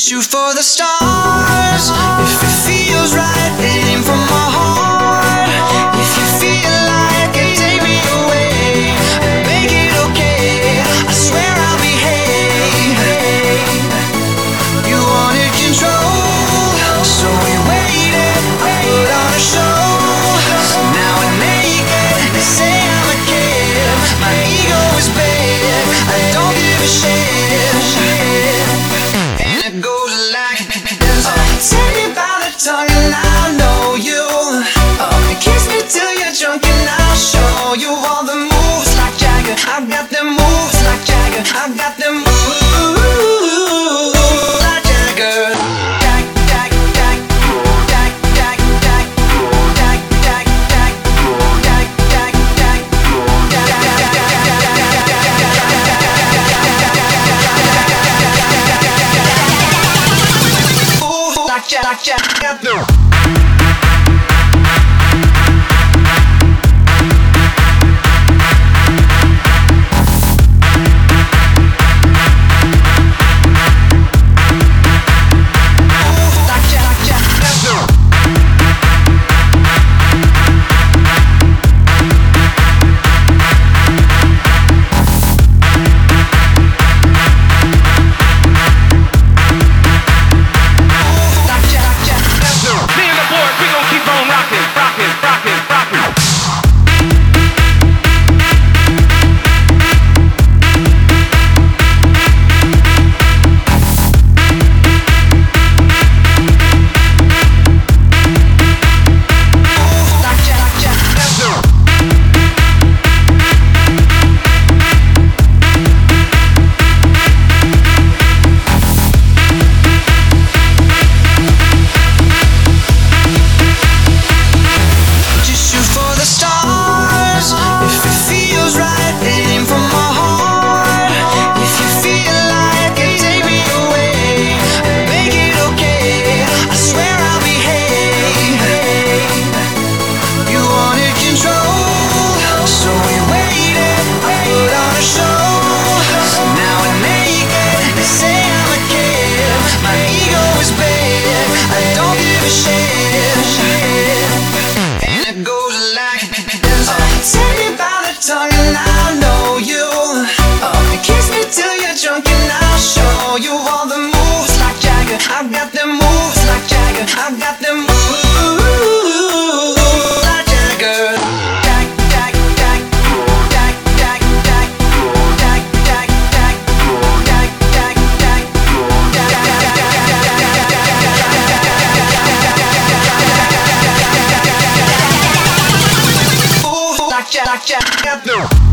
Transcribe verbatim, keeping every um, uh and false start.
shoot for the stars. If it feels right, aim for my heart. If you feel like it, take me away. Make it okay, I swear I'll behave. You wanted control, so we waited, put on a show. Now I'm naked, they say I'm a kid. My ego is big, I don't give a shit. It goes like this. Tell me about the tongue and I know you. Oh, kiss me till you're drunk and I'll show you all the moves like Jagger. I've got them moves like Jagger. I've got them moves like Jagger. Jag, jag, jag, jag, jag, jag, jag, jag, jag, jag, jag, Jack, Jack, Jack, no. I've got them moves like Jagger. I've got them moves like Jagger. Jag, jag, jag, jag, jag, jag, jag, jag, jag, jag, jag, jag, jag,